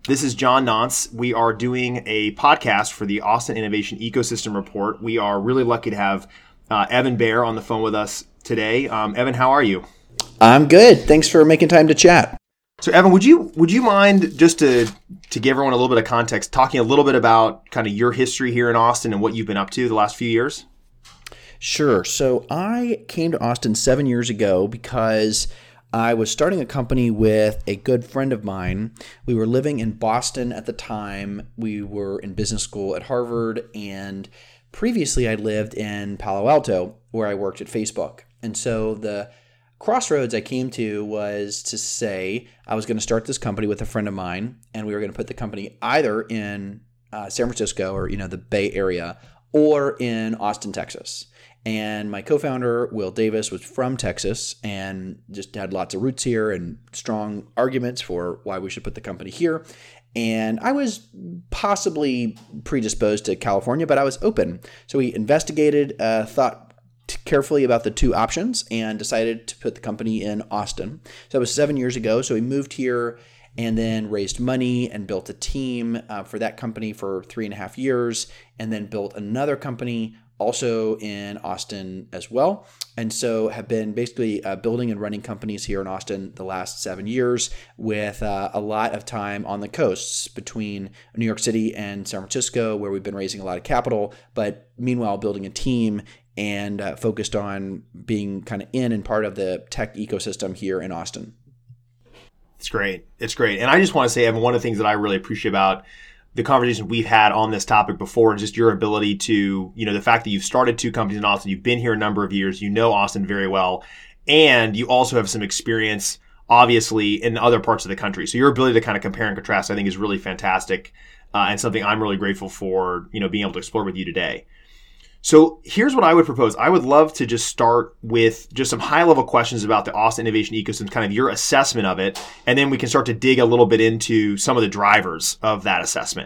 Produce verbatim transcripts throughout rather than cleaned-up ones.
This is John Nance. We are doing a podcast for the Austin Innovation Ecosystem Report. We are really lucky to have uh, Evan Baer on the phone with us today. Um, Evan, how are you? I'm good. Thanks for making time to chat. So, Evan, would you would you mind, just to to give everyone a little bit of context, talking a little bit about kind of your history here in Austin and what you've been up to the last few years? Sure. So I came to Austin seven years ago because I was starting a company with a good friend of mine. We were living in Boston at the time. We were in business school at Harvard, and previously I lived in Palo Alto, where I worked at Facebook. And so the crossroads I came to was to say I was going to start this company with a friend of mine, and we were going to put the company either in uh, San Francisco or, you know, the Bay Area, or in Austin, Texas. And my co-founder, Will Davis, was from Texas and just had lots of roots here and strong arguments for why we should put the company here. And I was possibly predisposed to California, but I was open. So we investigated, uh, thought carefully about the two options, and decided to put the company in Austin. So that was seven years ago. So we moved here and then raised money and built a team uh, for that company for three and a half years, and then built another company also in Austin as well. And so have been basically uh, building and running companies here in Austin the last seven years with uh, a lot of time on the coasts between New York City and San Francisco, where we've been raising a lot of capital, but meanwhile building a team and uh, focused on being kind of in and part of the tech ecosystem here in Austin. It's great. It's great. And I just want to say, Evan, one of the things that I really appreciate about the conversation we've had on this topic before, and just your ability to, you know, the fact that you've started two companies in Austin, you've been here a number of years, you know Austin very well, and you also have some experience, obviously, in other parts of the country. So your ability to kind of compare and contrast, I think, is really fantastic, uh, and something I'm really grateful for, you know, being able to explore with you today. So here's what I would propose. I would love to just start with just some high-level questions about the Austin innovation ecosystem, kind of your assessment of it, and then we can start to dig a little bit into some of the drivers of that assessment.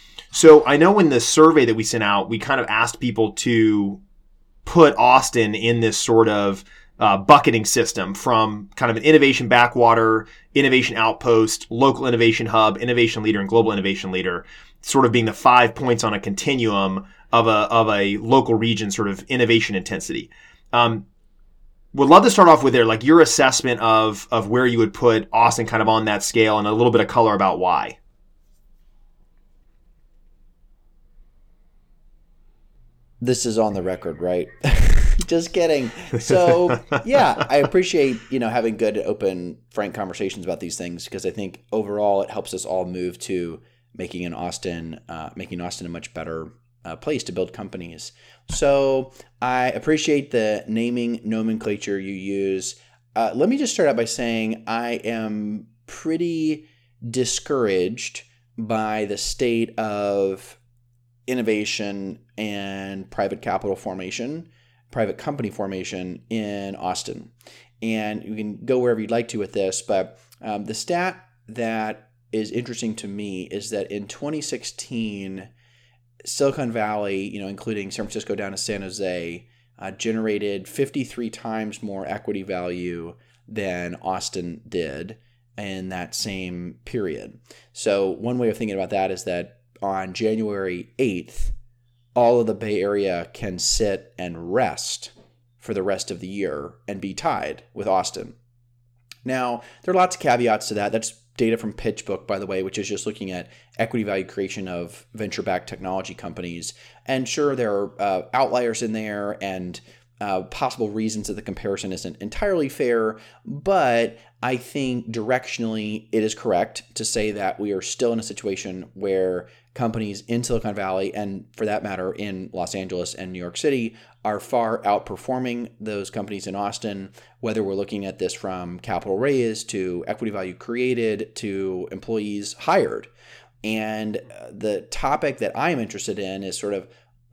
So I know in the survey that we sent out, we kind of asked people to put Austin in this sort of uh, bucketing system from kind of an innovation backwater, innovation outpost, local innovation hub, innovation leader, and global innovation leader, sort of being the five points on a continuum of a of a local region sort of innovation intensity. Um, would love to start off with there, like your assessment of of where you would put Austin kind of on that scale, and a little bit of color about why. This is on the record, right? Just kidding. So yeah, I appreciate, you know, having good, open, frank conversations about these things, because I think overall it helps us all move to making an Austin, uh, making Austin a much better uh, place to build companies. So I appreciate the naming nomenclature you use. Uh, let me just start out by saying I am pretty discouraged by the state of innovation and private capital formation, private company formation in Austin. And you can go wherever you'd like to with this, but um, the stat that is interesting to me is that in twenty sixteen, Silicon Valley, you know, including San Francisco down to San Jose, uh, generated fifty-three times more equity value than Austin did in that same period. So one way of thinking about that is that on January eighth, all of the Bay Area can sit and rest for the rest of the year and be tied with Austin. Now, there are lots of caveats to that. That's data from PitchBook, by the way, which is just looking at equity value creation of venture-backed technology companies. And sure, there are uh, outliers in there and uh, possible reasons that the comparison isn't entirely fair, but I think directionally it is correct to say that we are still in a situation where companies in Silicon Valley, and for that matter in Los Angeles and New York City, are far outperforming those companies in Austin, whether we're looking at this from capital raised to equity value created to employees hired. And the topic that I'm interested in is sort of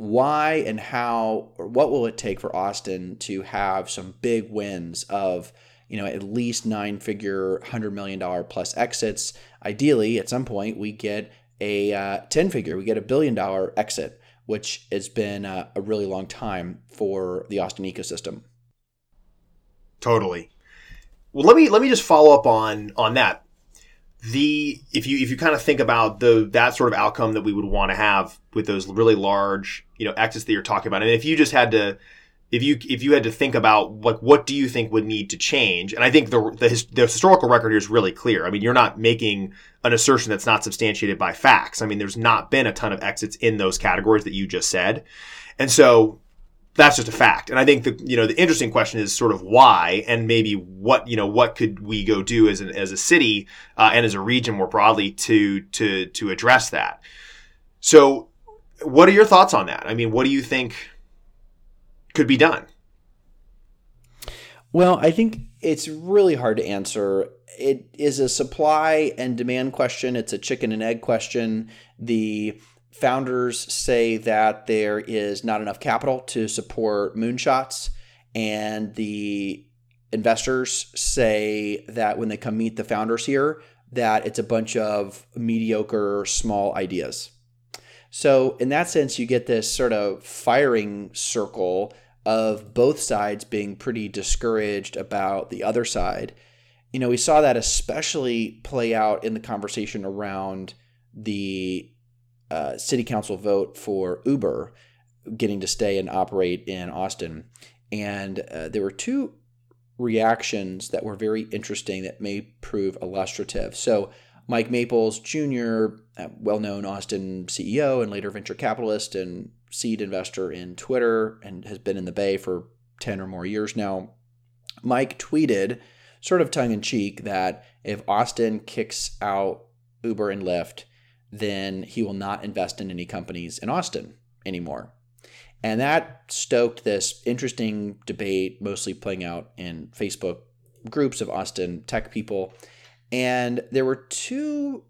why and how, or what will it take for Austin to have some big wins of, you know, at least nine-figure, one hundred million dollars plus exits. Ideally, at some point, we get a uh, ten-figure, we get a billion-dollar exit, which has been uh, a really long time for the Austin ecosystem. Totally. Well, let me let me just follow up on on that. the if you if you kind of think about the that sort of outcome that we would want to have with those really large, you know, exits that you're talking about, and if you just had to if you if you had to think about like what do you think would need to change, and I think the the, his, the historical record here is really clear. I mean, you're not making an assertion that's not substantiated by facts. I mean, there's not been a ton of exits in those categories that you just said, and so that's just a fact. And I think the you know the interesting question is sort of why, and maybe what you know what could we go do as an as a city uh, and as a region more broadly to to to address that. So, what are your thoughts on that? I mean, what do you think could be done? Well, I think it's really hard to answer. It is a supply and demand question. It's a chicken and egg question. The founders say that there is not enough capital to support moonshots, and the investors say that when they come meet the founders here, that it's a bunch of mediocre small ideas. So in that sense, you get this sort of firing circle of both sides being pretty discouraged about the other side. You know, we saw that especially play out in the conversation around the uh, city council vote for Uber getting to stay and operate in Austin. And uh, there were two reactions that were very interesting that may prove illustrative. So Mike Maples Junior, well-known Austin C E O and later venture capitalist and seed investor in Twitter and has been in the Bay for ten or more years now. Mike tweeted, sort of tongue-in-cheek, that if Austin kicks out Uber and Lyft, then he will not invest in any companies in Austin anymore. And that stoked this interesting debate, mostly playing out in Facebook groups of Austin tech people. And there were two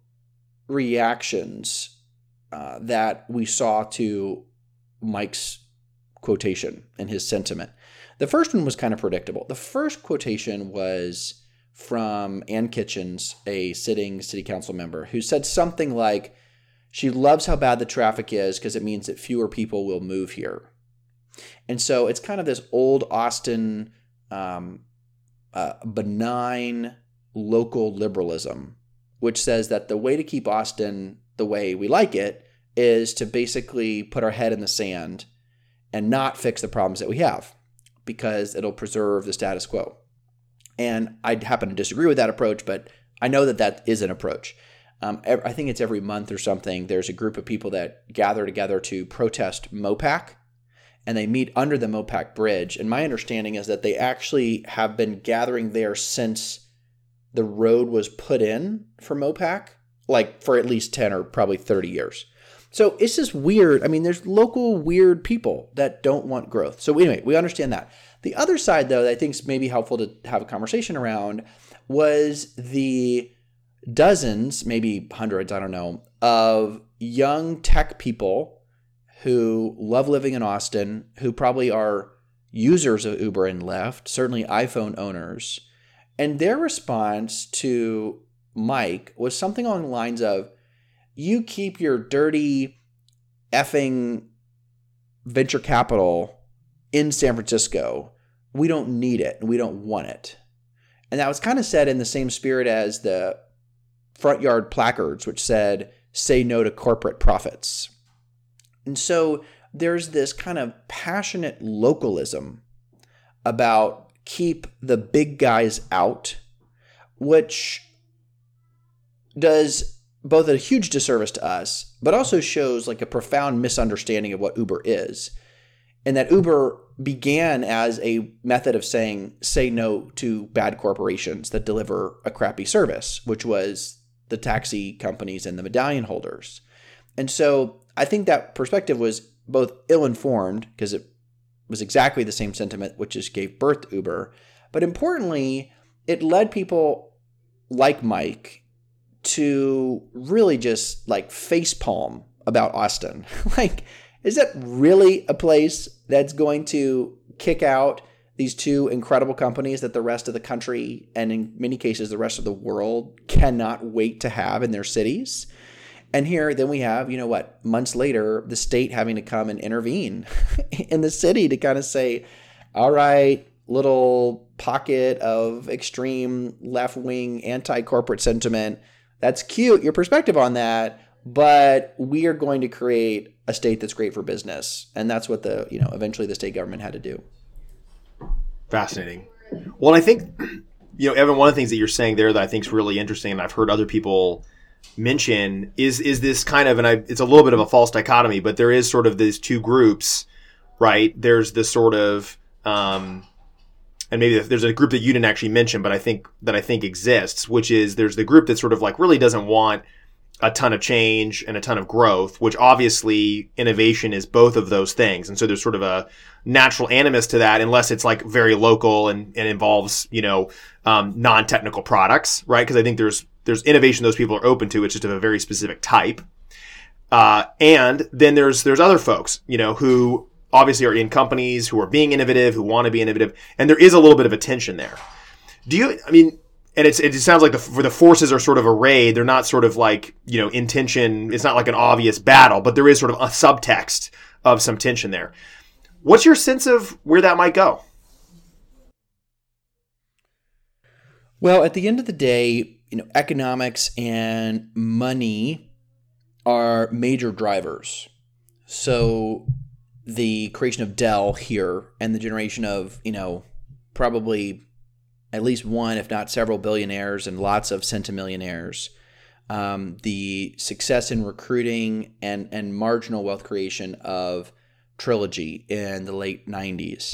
reactions uh, that we saw to Mike's quotation and his sentiment. The first one was kind of predictable. The first quotation was from Ann Kitchens, a sitting city council member, who said something like, she loves how bad the traffic is because it means that fewer people will move here. And so it's kind of this old Austin um, uh, benign local liberalism, which says that the way to keep Austin the way we like it is to basically put our head in the sand and not fix the problems that we have because it'll preserve the status quo. And I happen to disagree with that approach, but I know that that is an approach. Um, I think it's every month or something, there's a group of people that gather together to protest MoPac, and they meet under the MoPac bridge. And my understanding is that they actually have been gathering there since the road was put in for MoPac, like for at least ten or probably thirty years. So it's just weird. I mean, there's local weird people that don't want growth. So anyway, we understand that. The other side, though, that I think is maybe helpful to have a conversation around was the dozens, maybe hundreds, I don't know, of young tech people who love living in Austin, who probably are users of Uber and Lyft, certainly iPhone owners. And their response to Mike was something along the lines of, you keep your dirty effing venture capital in San Francisco. We don't need it and we don't want it. And that was kind of said in the same spirit as the front yard placards, which said, say no to corporate profits. And so there's this kind of passionate localism about keep the big guys out, which does both a huge disservice to us, but also shows like a profound misunderstanding of what Uber is. And that Uber began as a method of saying, say no to bad corporations that deliver a crappy service, which was the taxi companies and the medallion holders. And so I think that perspective was both ill-informed because it was exactly the same sentiment which just gave birth to Uber. But importantly, it led people like Mike to really just like facepalm about Austin. Like, is that really a place that's going to kick out these two incredible companies that the rest of the country, and in many cases the rest of the world, cannot wait to have in their cities? And here, then we have, you know what, months later, the state having to come and intervene in the city to kind of say, all right, little pocket of extreme left-wing anti-corporate sentiment, that's cute, your perspective on that, but we are going to create a state that's great for business. And that's what the, you know, eventually the state government had to do. Fascinating. Well, I think, you know, Evan, one of the things that you're saying there that I think is really interesting, and I've heard other people mention, is is this kind of, and I, it's a little bit of a false dichotomy, but there is sort of these two groups, right? There's this sort of, um, and maybe there's a group that you didn't actually mention, but I think that I think exists, which is there's the group that sort of like really doesn't want a ton of change and a ton of growth, which obviously innovation is both of those things. And so there's sort of a natural animus to that, unless it's like very local and, and involves, you know, um, non-technical products, right? Because I think there's there's innovation those people are open to. It's just of a very specific type. Uh, and then there's there's other folks, you know, who obviously are in companies who are being innovative, who want to be innovative, and there is a little bit of a tension there. Do you? I mean, and it's it sounds like the for the forces are sort of arrayed. They're not sort of like, you know, in tension. It's not like an obvious battle, but there is sort of a subtext of some tension there. What's your sense of where that might go? Well, at the end of the day, you know, economics and money are major drivers. So the creation of Dell here and the generation of, you know, probably at least one, if not several billionaires and lots of centimillionaires, um, the success in recruiting and, and marginal wealth creation of Trilogy in the late nineties.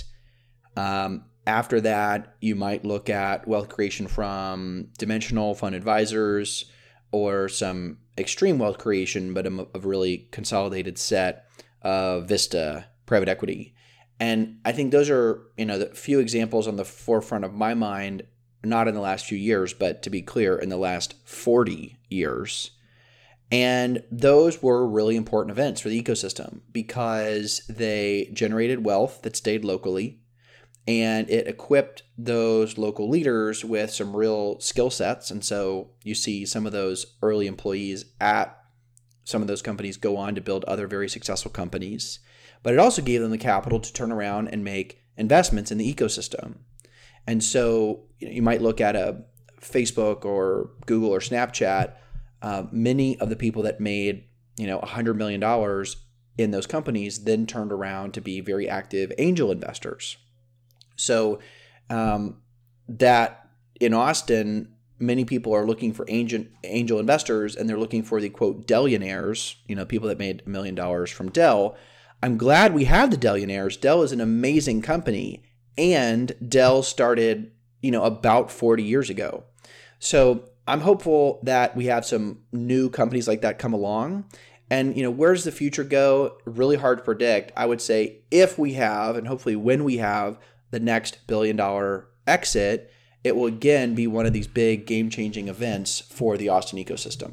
Um, after that, you might look at wealth creation from Dimensional Fund Advisors or some extreme wealth creation, but a, a really consolidated set of Vista Private Equity. And I think those are, you know, the few examples on the forefront of my mind, not in the last few years, but to be clear, in the last forty years. And those were really important events for the ecosystem because they generated wealth that stayed locally, and it equipped those local leaders with some real skill sets. And so you see some of those early employees at some of those companies go on to build other very successful companies. But it also gave them the capital to turn around and make investments in the ecosystem. And so, you know, you might look at a Facebook or Google or Snapchat. Uh, many of the people that made, you know, one hundred million dollars in those companies then turned around to be very active angel investors. So um, that in Austin, many people are looking for angel, angel investors, and they're looking for the, quote, Dellionaires, you know, people that made a million dollars from Dell. I'm glad we have the Dellionaires. Dell is an amazing company, and Dell started, you know, about forty years ago. So I'm hopeful that we have some new companies like that come along. And, you know, where does the future go? Really hard to predict. I would say if we have, and hopefully when we have, the next billion dollar exit, it will again be one of these big game-changing events for the Austin ecosystem.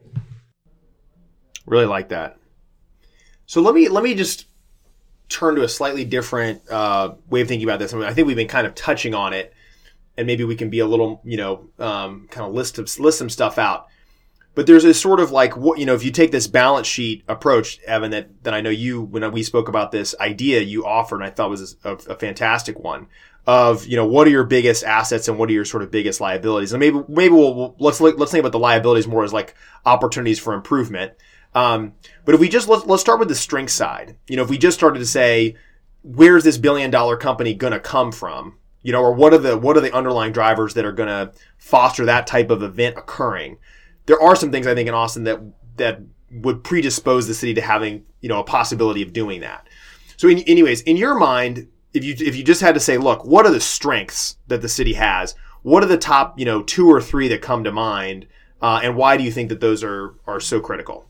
Really like that. So let me let me just turn to a slightly different uh, way of thinking about this. I mean, I think we've been kind of touching on it, and maybe we can be a little, you know, um, kind of list list some stuff out. But there's a sort of like, what, you know, if you take this balance sheet approach, Evan, that, that I know you, when we spoke about this idea you offered, and I thought was a, a fantastic one, of, you know, what are your biggest assets and what are your sort of biggest liabilities? And maybe maybe we'll, we'll let's look, let's think about the liabilities more as like opportunities for improvement. Um, but if we just let's let's start with the strength side. You know, if we just started to say, where's this billion dollar company going to come from? You know, or what are the what are the underlying drivers that are going to foster that type of event occurring? There are some things I think in Austin that that would predispose the city to having, you know, a possibility of doing that. So, in, anyways, in your mind, if you if you just had to say, look, what are the strengths that the city has? What are the top, you know, two or three that come to mind, uh, and why do you think that those are are so critical?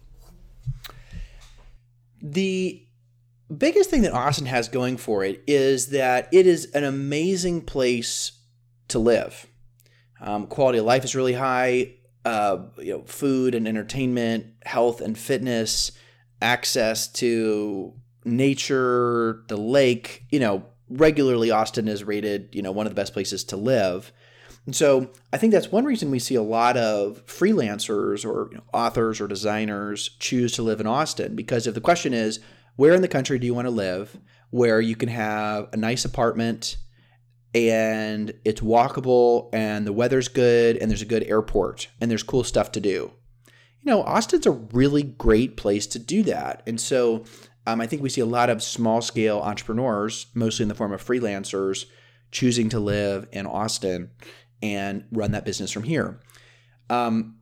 The biggest thing that Austin has going for it is that it is an amazing place to live. Um, quality of life is really high. Uh, you know, food and entertainment, health and fitness, access to nature, the lake. You know, regularly Austin is rated, you know, one of the best places to live. And so I think that's one reason we see a lot of freelancers or, you know, authors or designers choose to live in Austin, because if the question is, where in the country do you want to live, where you can have a nice apartment and it's walkable and the weather's good and there's a good airport and there's cool stuff to do. You know, Austin's a really great place to do that. And so um, I think we see a lot of small scale entrepreneurs, mostly in the form of freelancers, choosing to live in Austin and run that business from here. Um,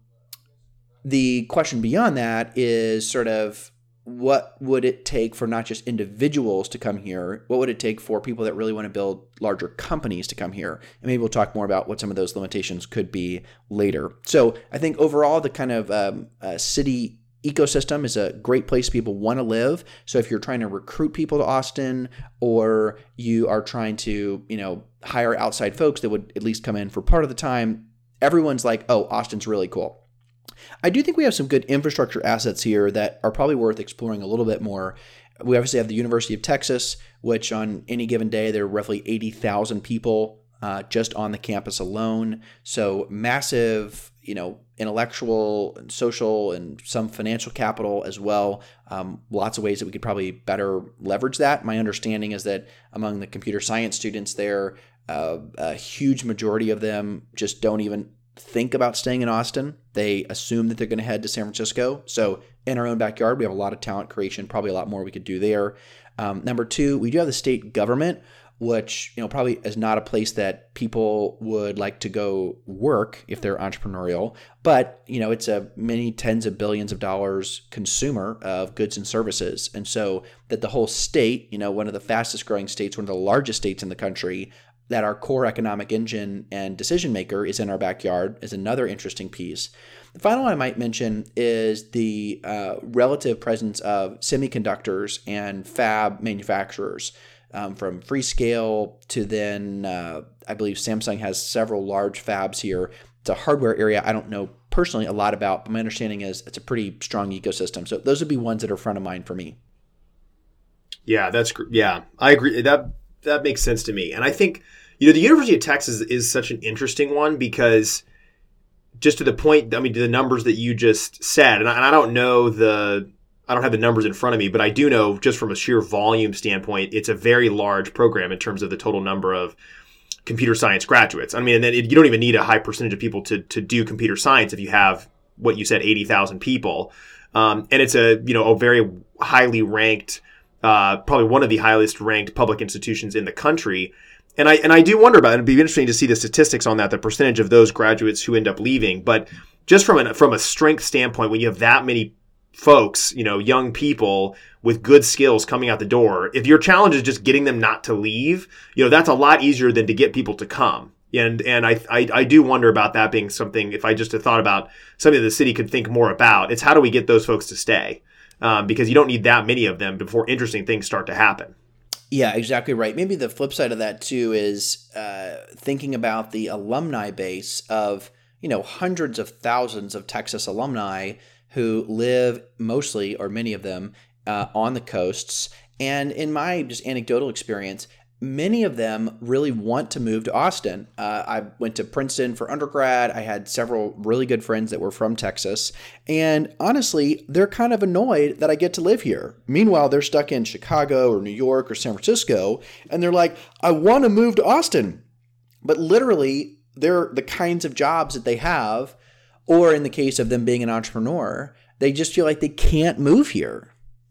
the question beyond that is sort of, what would it take for not just individuals to come here? What would it take for people that really want to build larger companies to come here? And maybe we'll talk more about what some of those limitations could be later. So I think overall, the kind of um, uh, city ecosystem is a great place people want to live. So if you're trying to recruit people to Austin, or you are trying to, you know, hire outside folks that would at least come in for part of the time, everyone's like, oh, Austin's really cool. I do think we have some good infrastructure assets here that are probably worth exploring a little bit more. We obviously have the University of Texas, which on any given day, there are roughly eighty thousand people uh, just on the campus alone. So massive, you know, intellectual and social and some financial capital as well. Um, lots of ways that we could probably better leverage that. My understanding is that among the computer science students there, uh, a huge majority of them just don't even think about staying in Austin. They assume that they're going to head to San Francisco. So in our own backyard, we have a lot of talent creation, probably a lot more we could do there. Um, number two, we do have the state government, which, you know, probably is not a place that people would like to go work if they're entrepreneurial, but, you know, it's a many tens of billions of dollars consumer of goods and services. And so that the whole state, you know, one of the fastest growing states, one of the largest states in the country, that our core economic engine and decision maker is in our backyard is another interesting piece. The final one I might mention is the uh, relative presence of semiconductors and fab manufacturers, um, from Freescale to then uh, I believe Samsung has several large fabs here. It's a hardware area I don't know personally a lot about, but my understanding is it's a pretty strong ecosystem. So those would be ones that are front of mind for me. Yeah, that's yeah, I agree. That that makes sense to me. And I think, you know, the University of Texas is such an interesting one because just to the point, I mean, to the numbers that you just said, and I, and I don't know the, I don't have the numbers in front of me, but I do know just from a sheer volume standpoint, it's a very large program in terms of the total number of computer science graduates. I mean, and then it, you don't even need a high percentage of people to to do computer science if you have what you said, eighty thousand people. Um, and it's a, you know, a very highly ranked, uh, probably one of the highest ranked public institutions in the country. And I and I do wonder about it. It'd be interesting to see the statistics on that, the percentage of those graduates who end up leaving. But just from a, from a strength standpoint, when you have that many folks, you know, young people with good skills coming out the door, if your challenge is just getting them not to leave, you know, that's a lot easier than to get people to come. And and I, I I do wonder about that being something, if I just had thought about something that the city could think more about, it's how do we get those folks to stay? Um, because you don't need that many of them before interesting things start to happen. Yeah, exactly right. Maybe the flip side of that too is uh, thinking about the alumni base of, you know, hundreds of thousands of Texas alumni who live mostly, or many of them, uh, on the coasts. And in my just anecdotal experience, many of them really want to move to Austin. Uh, I went to Princeton for undergrad. I had several really good friends that were from Texas. And honestly, they're kind of annoyed that I get to live here. Meanwhile, they're stuck in Chicago or New York or San Francisco. And they're like, I want to move to Austin. But literally, they're the kinds of jobs that they have, or in the case of them being an entrepreneur, they just feel like they can't move here.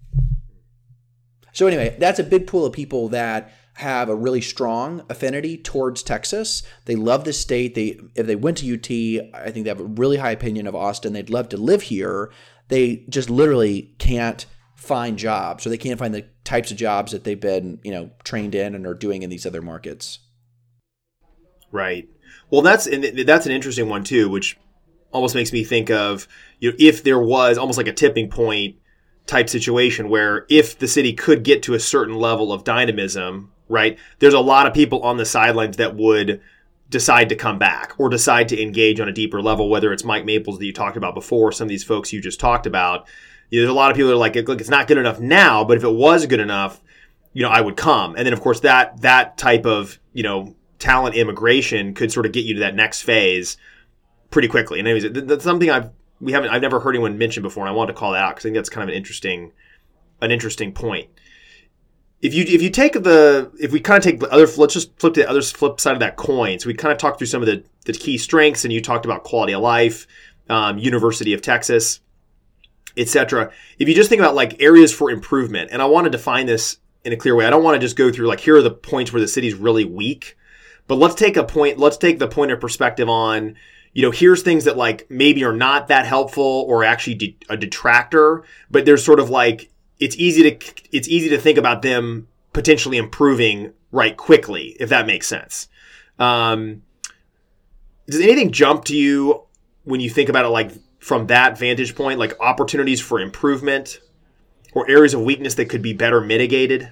So anyway, that's a big pool of people that have a really strong affinity towards Texas. They love the state. They, if they went to U T, I think they have a really high opinion of Austin. They'd love to live here. They just literally can't find jobs, or they can't find the types of jobs that they've been, you know, trained in and are doing in these other markets. Right. Well, that's and that's an interesting one too, which almost makes me think of, you know, if there was almost like a tipping point type situation where if the city could get to a certain level of dynamism, right, there's a lot of people on the sidelines that would decide to come back or decide to engage on a deeper level, whether it's Mike Maples that you talked about before, some of these folks you just talked about. You know, there's a lot of people that are like, look, it's not good enough now, but if it was good enough, you know, I would come. And then, of course, that that type of, you know, talent immigration could sort of get you to that next phase pretty quickly. And anyways, that's something I've we haven't I've never heard anyone mention before, and I wanted to call that out because I think that's kind of an interesting an interesting point. if you if you take the if we kind of take the other let's just flip the other flip side of that coin. So we kind of talked through some of the the key strengths, and you talked about quality of life, um, University of Texas, et cetera. If you just think about like areas for improvement, and I want to define this in a clear way. I don't want to just go through like here are the points where the city's really weak, but let's take a point. Let's take the point of perspective on, you know, here's things that like maybe are not that helpful or actually de- a detractor, but there's sort of like it's easy to it's easy to think about them potentially improving right quickly, if that makes sense. Um, does anything jump to you when you think about it like from that vantage point, like opportunities for improvement or areas of weakness that could be better mitigated?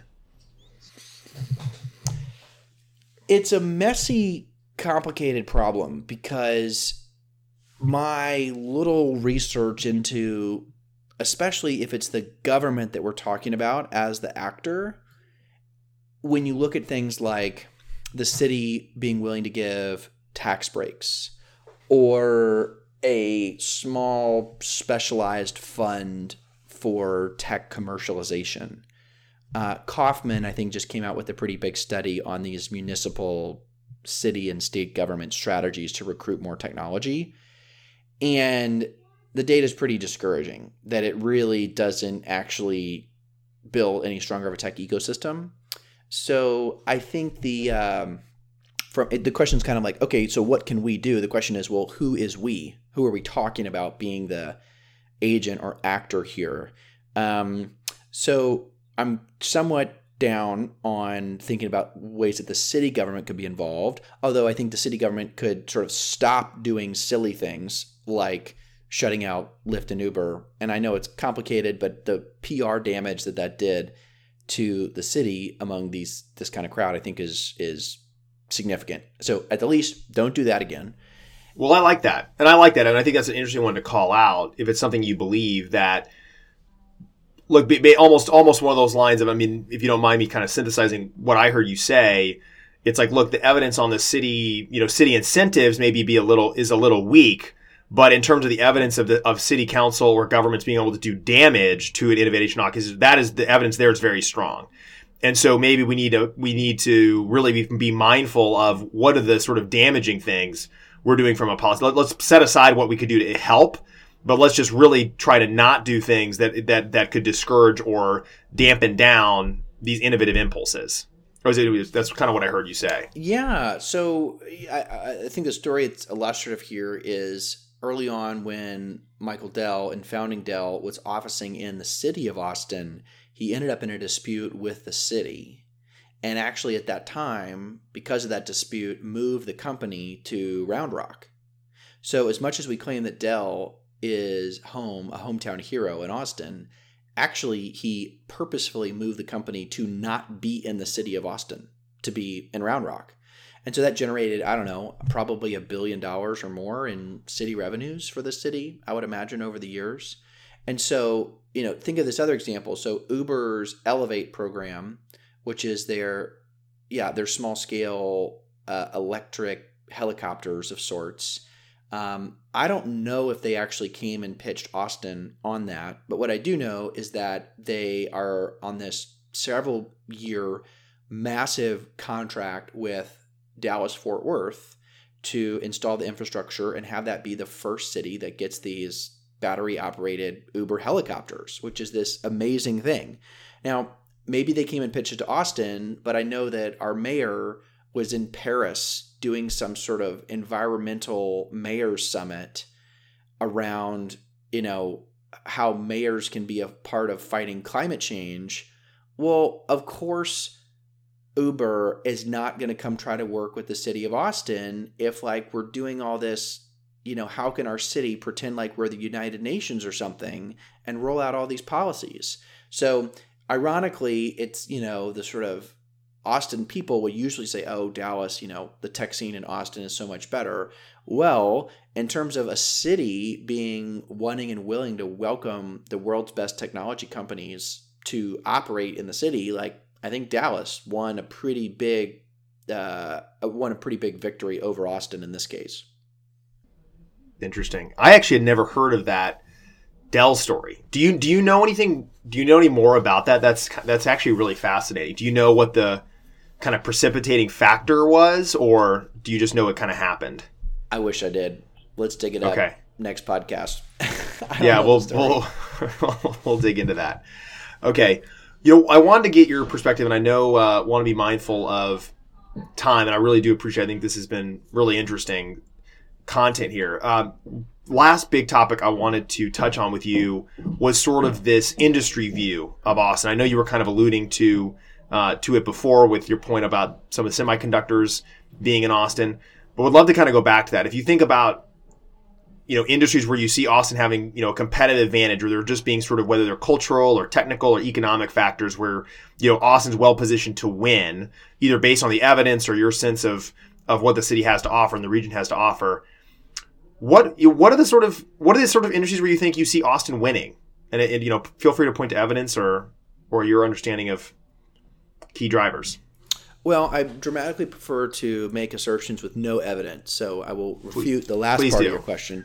It's a messy, complicated problem because my little research into, especially if it's the government that we're talking about as the actor, when you look at things like the city being willing to give tax breaks or a small specialized fund for tech commercialization. Uh, Kauffman, I think, just came out with a pretty big study on these municipal city and state government strategies to recruit more technology. And the data is pretty discouraging that it really doesn't actually build any stronger of a tech ecosystem. So I think the um, from the question is kind of like, okay, so what can we do? The question is, well, who is we? Who are we talking about being the agent or actor here? Um, so I'm somewhat down on thinking about ways that the city government could be involved, although I think the city government could sort of stop doing silly things like shutting out Lyft and Uber. And I know it's complicated, but the P R damage that that did to the city among these this kind of crowd, I think is is significant. So at the least, don't do that again. Well, I like that. And I like that. And I think that's an interesting one to call out if it's something you believe that, look, be, be almost almost one of those lines of, I mean, if you don't mind me kind of synthesizing what I heard you say, it's like, look, the evidence on the city, you know, city incentives maybe be a little, is a little weak. But in terms of the evidence of the of city council or governments being able to do damage to an innovation hawk, is that is the evidence there is very strong. And so maybe we need to we need to really be, be mindful of what are the sort of damaging things we're doing from a policy. Let, let's set aside what we could do to help, but let's just really try to not do things that that that could discourage or dampen down these innovative impulses. Or is it, that's kind of what I heard you say. Yeah. So I, I think the story that's illustrative here is early on when Michael Dell and founding Dell was officing in the city of Austin, he ended up in a dispute with the city. And actually at that time, because of that dispute, moved the company to Round Rock. So as much as we claim that Dell is home, a hometown hero in Austin, actually he purposefully moved the company to not be in the city of Austin, to be in Round Rock. And so that generated, I don't know, probably a billion dollars or more in city revenues for the city, I would imagine, over the years. And so, you know, think of this other example. So Uber's Elevate program, which is their, yeah, their small scale uh, electric helicopters of sorts. Um, I don't know if they actually came and pitched Austin on that. But what I do know is that they are on this several year massive contract with Dallas-Fort Worth to install the infrastructure and have that be the first city that gets these battery-operated Uber helicopters, which is this amazing thing. Now, maybe they came and pitched it to Austin, but I know that our mayor was in Paris doing some sort of environmental mayor's summit around, you know, how mayors can be a part of fighting climate change. Well, of course, Uber is not going to come try to work with the city of Austin if, like, we're doing all this, you know, how can our city pretend like we're the United Nations or something and roll out all these policies? So ironically, it's, you know, the sort of Austin people would usually say, oh, Dallas, you know, the tech scene in Austin is so much better. Well, in terms of a city being wanting and willing to welcome the world's best technology companies to operate in the city, like, I think Dallas won a pretty big, uh, won a pretty big victory over Austin in this case. Interesting. I actually had never heard of that Dell's story. Do you do you know anything? Do you know any more about that? That's that's actually really fascinating. Do you know what the kind of precipitating factor was, or do you just know it kind of happened? I wish I did. Let's dig it up. Okay. Next podcast. Yeah, we'll we'll we'll dig into that. Okay. You know, I wanted to get your perspective, and I know uh, want to be mindful of time, and I really do appreciate. I think this has been really interesting content here. Um, last big topic I wanted to touch on with you was sort of this industry view of Austin. I know you were kind of alluding to uh, to it before with your point about some of the semiconductors being in Austin, but would love to kind of go back to that. If you think about, you know, industries where you see Austin having, you know, a competitive advantage, or they're just being sort of, whether they're cultural or technical or economic factors where, you know, Austin's well positioned to win, either based on the evidence or your sense of of what the city has to offer and the region has to offer. What what are the sort of what are the sort of industries where you think you see Austin winning? And, and you know, feel free to point to evidence or or your understanding of key drivers. Well, I dramatically prefer to make assertions with no evidence, so I will refute Please, the last please part do. of your question.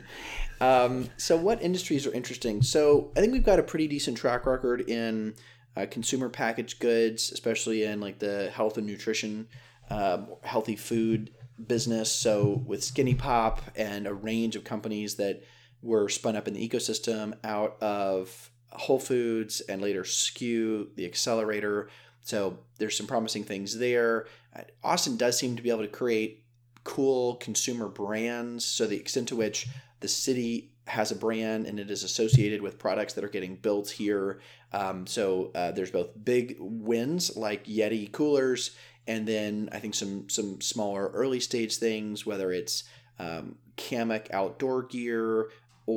Um, so what industries are interesting? So I think we've got a pretty decent track record in uh, consumer packaged goods, especially in like the health and nutrition, uh, healthy food business. So with Skinny Pop and a range of companies that were spun up in the ecosystem out of Whole Foods and later S K U, the accelerator. So there's some promising things there. Austin does seem to be able to create cool consumer brands. So the extent to which the city has a brand and it is associated with products that are getting built here. Um, so uh, there's both big wins like Yeti coolers, and then I think some some smaller early stage things, whether it's um, Kamek outdoor gear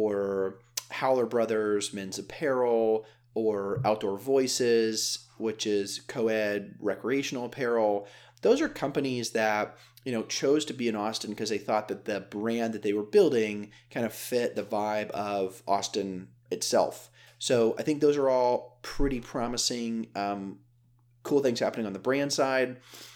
or Howler Brothers men's apparel, or Outdoor Voices, which is co-ed recreational apparel. Those are companies that, you know, chose to be in Austin because they thought that the brand that they were building kind of fit the vibe of Austin itself. So I think those are all pretty promising, um, cool things happening on the brand side.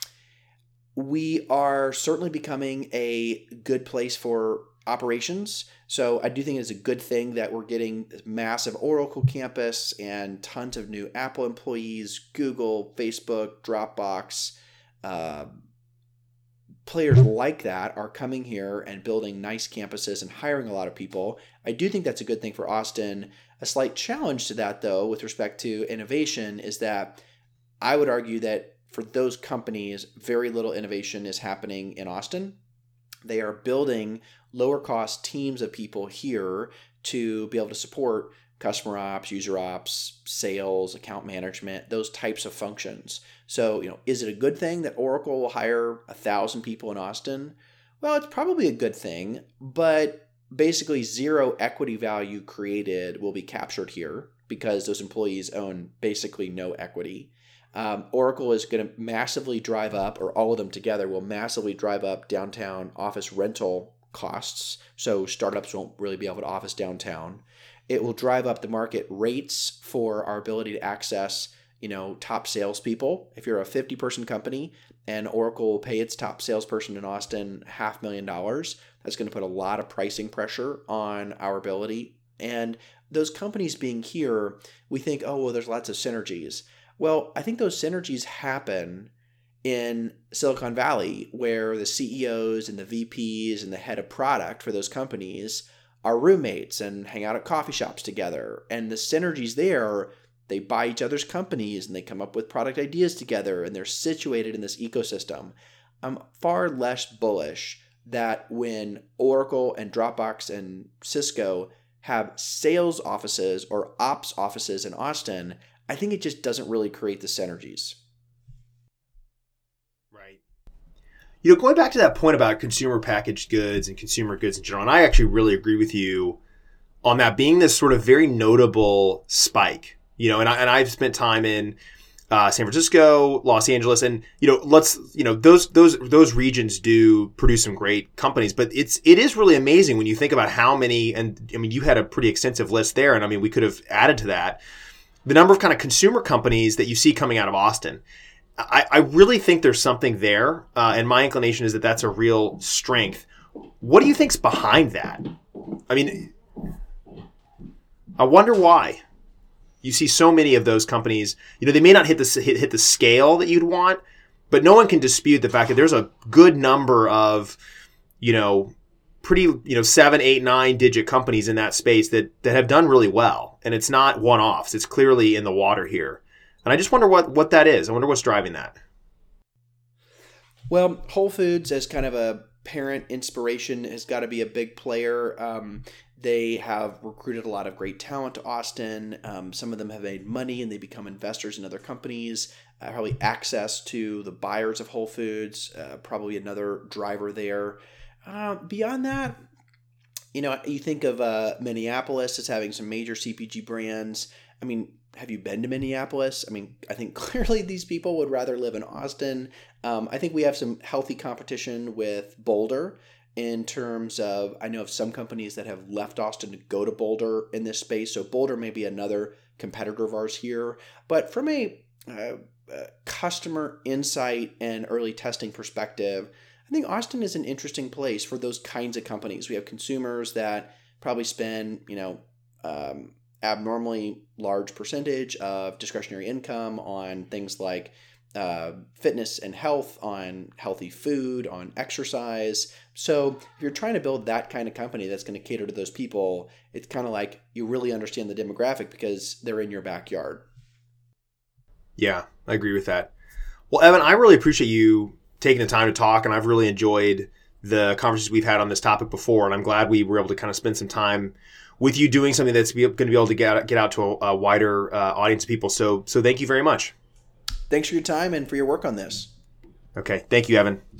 We are certainly becoming a good place for operations. So I do think it's a good thing that we're getting this massive Oracle campus and tons of new Apple employees, Google, Facebook, Dropbox, uh, players like that are coming here and building nice campuses and hiring a lot of people. I do think that's a good thing for Austin. A slight challenge to that, though, with respect to innovation, is that I would argue that for those companies, very little innovation is happening in Austin. They are building lower cost teams of people here to be able to support customer ops, user ops, sales, account management, those types of functions. So, you know, is it a good thing that Oracle will hire a thousand people in Austin? Well, it's probably a good thing, but basically zero equity value created will be captured here because those employees own basically no equity. Um, Oracle is going to massively drive up, or all of them together will massively drive up downtown office rental costs. So startups won't really be able to office downtown. It will drive up the market rates for our ability to access, you know, top salespeople. If you're a fifty person company and Oracle will pay its top salesperson in Austin half million dollars, that's going to put a lot of pricing pressure on our ability. And those companies being here, we think, oh, well, there's lots of synergies. Well, I think those synergies happen in Silicon Valley, where the C E Os and the V Ps and the head of product for those companies are roommates and hang out at coffee shops together. And the synergies there, they buy each other's companies and they come up with product ideas together and they're situated in this ecosystem. I'm far less bullish that when Oracle and Dropbox and Cisco have sales offices or ops offices in Austin, I think it just doesn't really create the synergies. Right. You know, going back to that point about consumer packaged goods and consumer goods in general, and I actually really agree with you on that being this sort of very notable spike. You know, and I and I've spent time in uh, San Francisco, Los Angeles, and you know, let's you know those those those regions do produce some great companies, but it's it is really amazing when you think about how many. And I mean, you had a pretty extensive list there, and I mean, we could have added to that the number of kind of consumer companies that you see coming out of Austin. I, I really think there's something there, uh, and my inclination is that that's a real strength. What do you think's behind that? I mean, I wonder why. You see so many of those companies, you know, they may not hit the hit, hit the scale that you'd want, but no one can dispute the fact that there's a good number of, you know, pretty, you know, seven, eight, nine digit companies in that space that, that have done really well. And it's not one-offs. It's clearly in the water here. And I just wonder what, what that is. I wonder what's driving that. Well, Whole Foods as kind of a parent inspiration has got to be a big player. Um, They have recruited a lot of great talent to Austin. Um, some of them have made money and they become investors in other companies. Uh, probably access to the buyers of Whole Foods, uh, probably another driver there. Uh, beyond that, you know, you think of uh, Minneapolis as having some major C P G brands. I mean, have you been to Minneapolis? I mean, I think clearly these people would rather live in Austin. Um, I think we have some healthy competition with Boulder. In terms of, I know of some companies that have left Austin to go to Boulder in this space. So Boulder may be another competitor of ours here. But from a, uh, uh, customer insight and early testing perspective, I think Austin is an interesting place for those kinds of companies. We have consumers that probably spend, you know, um, abnormally large percentage of discretionary income on things like uh, fitness and health, on healthy food, on exercise. So if you're trying to build that kind of company that's going to cater to those people, it's kind of like you really understand the demographic because they're in your backyard. Yeah, I agree with that. Well, Evan, I really appreciate you taking the time to talk, and I've really enjoyed the conversations we've had on this topic before, and I'm glad we were able to kind of spend some time with you doing something that's going to be able to get, get out to a, a wider uh, audience of people. So, so thank you very much. Thanks for your time and for your work on this. Okay. Thank you, Evan.